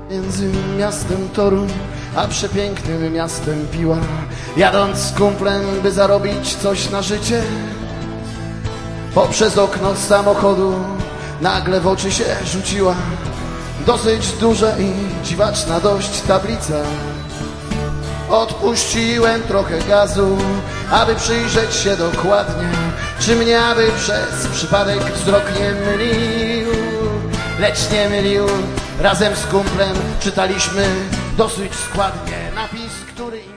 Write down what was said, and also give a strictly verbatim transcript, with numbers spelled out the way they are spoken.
Między miastem Toruń a przepięknym miastem Piła, jadąc z kumplem, by zarobić coś na życie, poprzez okno samochodu nagle w oczy się rzuciła dosyć duża i dziwaczna dość tablica. Odpuściłem trochę gazu, aby przyjrzeć się dokładnie, czy mnie aby przez przypadek wzrok nie mylił. Lecz nie mylił, razem z kumplem czytaliśmy dosyć składnie napis, który